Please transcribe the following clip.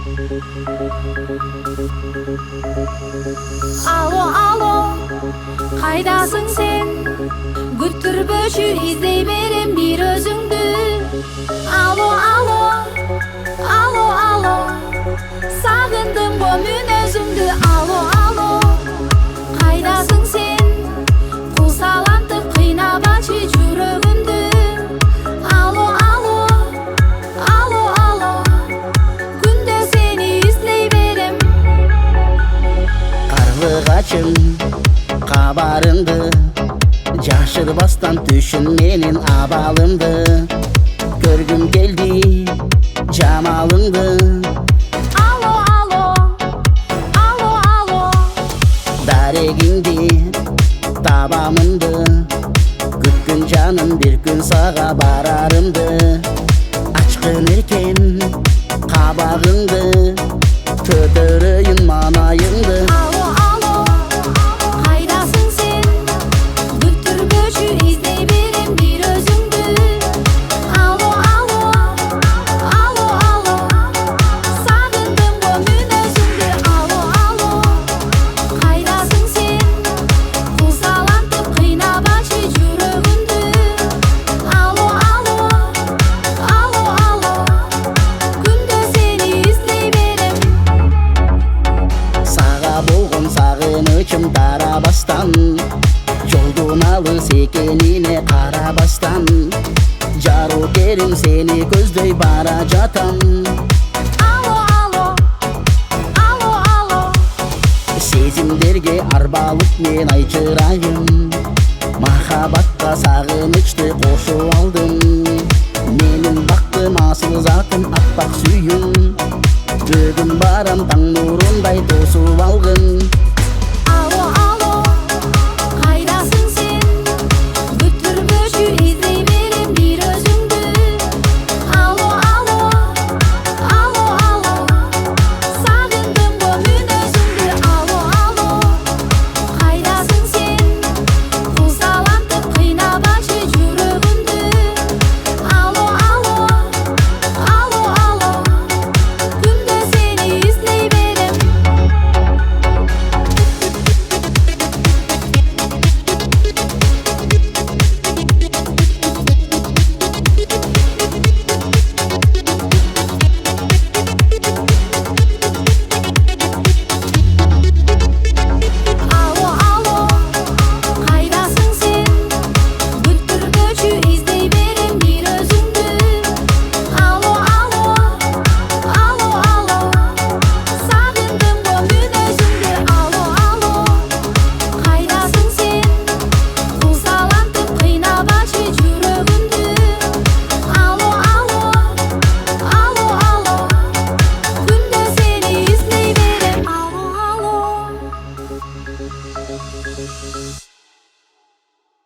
Alo alo, қайдасың сен? Күттірбөші іздей берем бір өзіңді. Ало ало, ало ало, сағындым ғой мен өзіңді. Ало ало, қайдасың сен? Құлсалантып қинабачы жүрегімді. Ало ало, ало ало, күнде сені іздей берем. Қарлығачым қабарыңды, жашырбастан түшін менен абалымды. Көргім келді жамалыңды. Ало ало, ало ало, Дарегіңде табамынды, күткін жаным бір күн саға барарымды. Ачқын еркен қабағыңды, көтерейін манайыңды. ало ало, қайдасың сен? Күттірбөші іздей берем бір өзіңді. Ало ало, ало ало, сағындым ғой мен өзіңді. Ало ало, қайдасың сен? Құлсалантып қинабачы жүрегімді. Ало ало, ало ало, күнде сені іздей берем. Саға болғын сағынышым тарабастан, жолдың алыс екеніне қарабастан. Жару керім сені көздей бара жатам. Ало ало, ало ало, Сезімдерге арбалып мен айчырайым. Махабатқа сағынышты қошу алдым. Менің бақтым асыл затым аппақ сүйім. Бүгін барам таң нұрындай тосып алғын. ало